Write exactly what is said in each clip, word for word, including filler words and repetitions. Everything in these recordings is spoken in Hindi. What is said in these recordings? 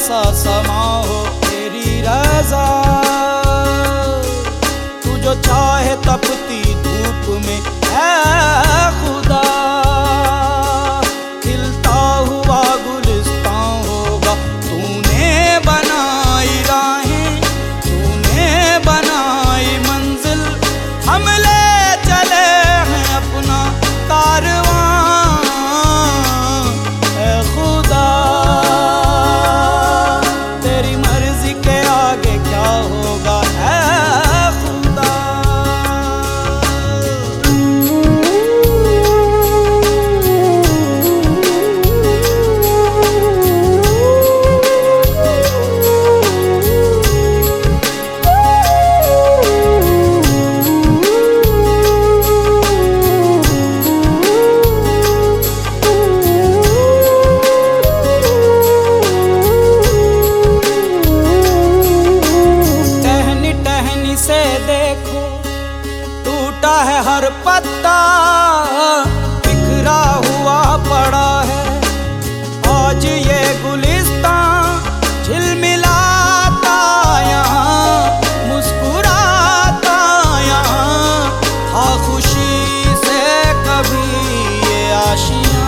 वैसा समा हो तेरी रजा। तू जो चाहे तपती धूप में है खुदा, खिलता हुआ गुलिस्तान होगा। तूने बनाई राहें, तूने बनाई मंजिल, हम ले चले हैं अपना कारवां। है खुदा तेरी मर्जी के आगे क्या होगा, है खुदा। से देखो टूटा है हर पत्ता, बिखरा हुआ पड़ा है आज ये गुलिस्तान। झिलमिलाता यहाँ, मुस्कुराता यहाँ, था खुशी से कभी ये आशियाँ।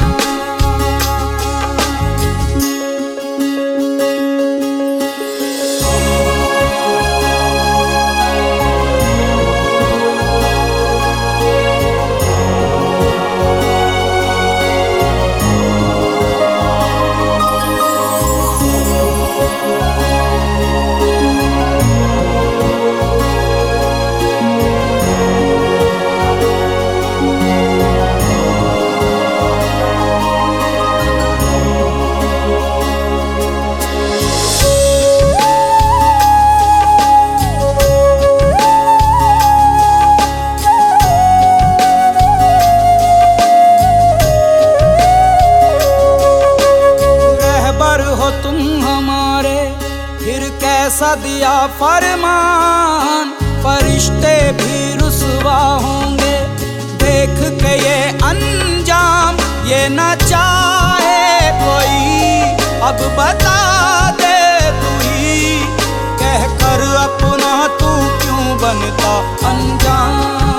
हो तुम हमारे फिर कैसा दिया फरमान, फरिश्ते भी रुसवा होंगे देख के ये अंजाम। ये न चाहे कोई अब बता दे तू ही, कह कर अपना तू क्यों बनता अनजान।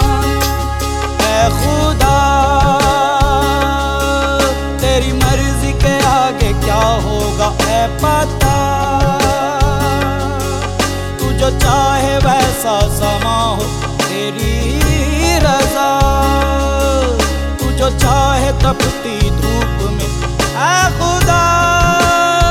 ऐ खुदा तेरी मर्जी के आगे क्या होगा है पता। तू जो चाहे वैसा समा हो तेरी रजा। तू जो चाहे तपती धूप में है खुदा।